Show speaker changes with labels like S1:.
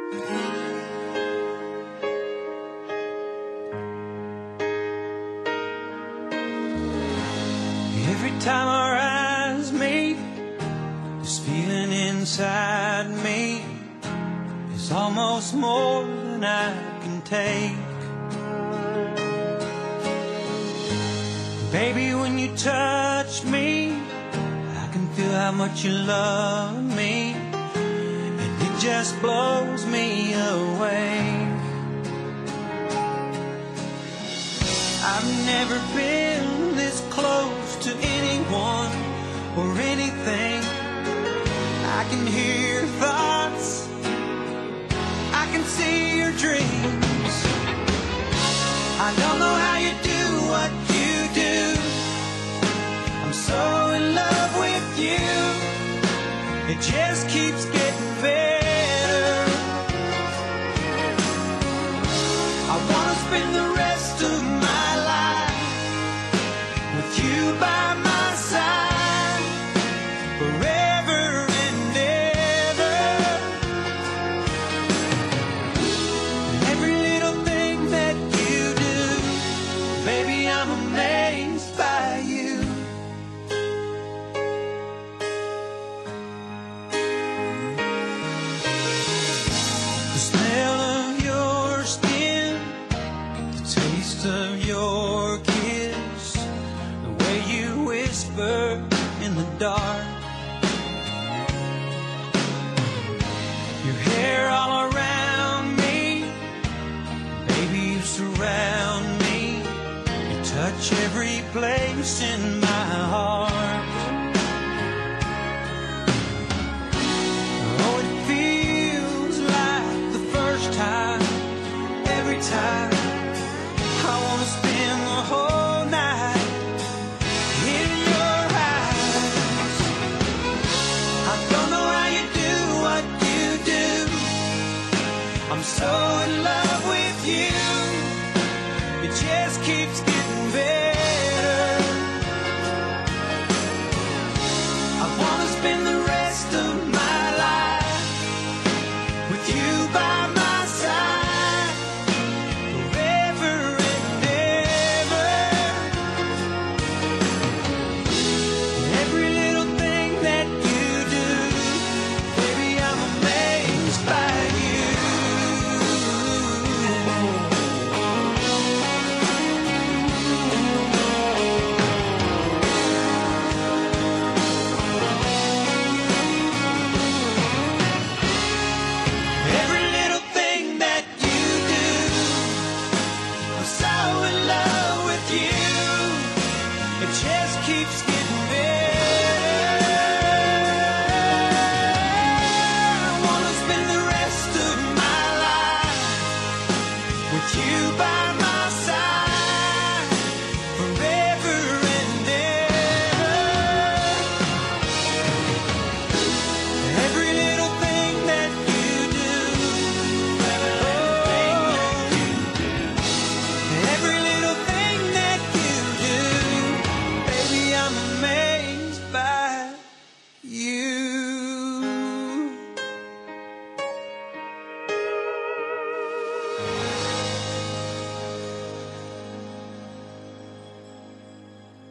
S1: Every time our eyes meet, this feeling inside me is almost more than I can take. Baby, when you touch me, I can feel how much you love me, and it just blows me away. I've never been this close to anyone or anything. I can hear your thoughts, I can see your dreams. I don't know how you do what you do. I'm so in love with you. It just keeps getting better. I wanna spend the rest of my life with you by my side, forever and ever. Every little thing that you do, baby, I'm amazed by you. The smell of your skin, the taste of your kiss, the way you whisper in the dark, your hair all around me, baby, you surround me, you touch every place in my heart.